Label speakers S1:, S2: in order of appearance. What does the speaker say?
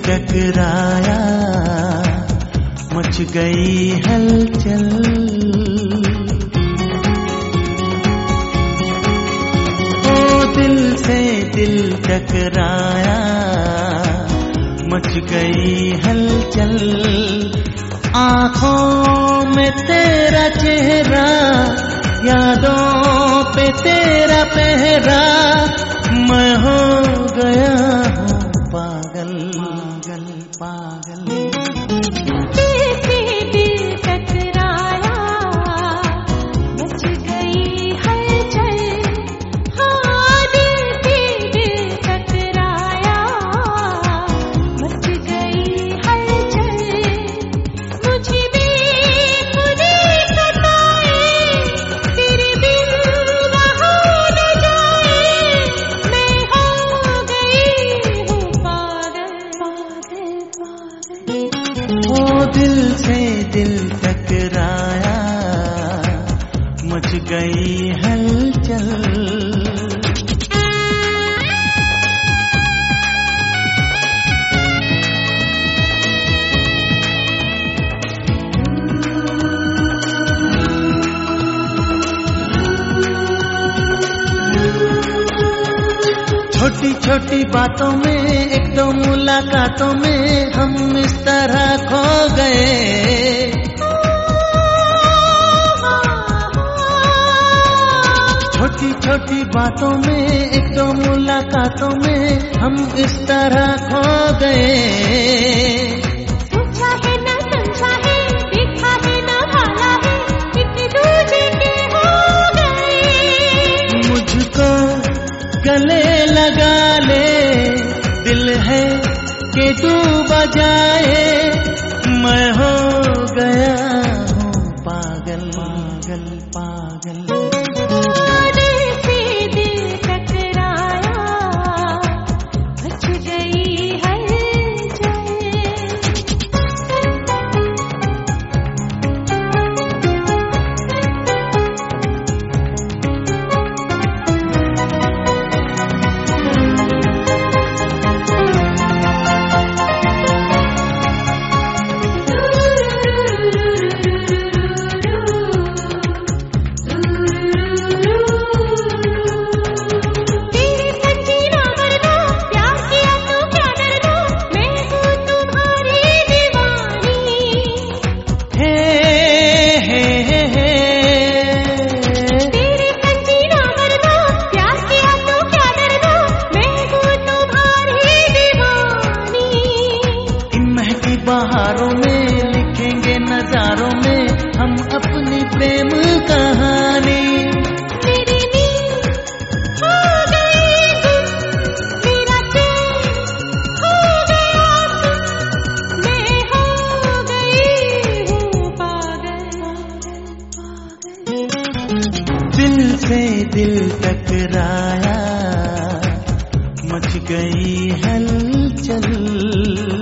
S1: टकराया, मच गई हलचल। ओ दिल से दिल टकराया, मच गई हलचल। आँखों में तेरा चेहरा, यादों पे तेरा पहरा, मैं हो गया हूँ पागल पागल पागल।
S2: दिल से दिल टकराया, मच गई हलचल। हाँ, दिल से दिल टकराया, मच गई हलचल। मुझे भी खुदी सताए, तेरे बिन रहा न जाए, मैं हो गई हूँ पागल पागल पागल।
S1: ओ दिल से दिल टकराया, मच गई हलचल। छोटी छोटी बातों में, एक दो मुलाकातों में हम इस तरह खो गए। छोटी छोटी बातों में, एक दो मुलाकातों में हम इस तरह खो गए।
S2: सोचा है ना समझा है, देखा है ना भाला है, एक दूजे के हो गए।
S1: मुझको गले लगा ले, दिल है कि तू बजाए, मैं हो गया हूँ पागल पागल पागल।
S2: दिल से दिल टकराया, मच गई हलचल।
S1: बहारों में लिखेंगे नजारों में हम अपनी प्रेम कहानी।
S2: मेरी नींद हो गई गुम, मेरा चैन हो गया सुन, मैं हो गई हूँ पागल पागल।
S1: दिल से दिल टकराया, मच गई हलचल।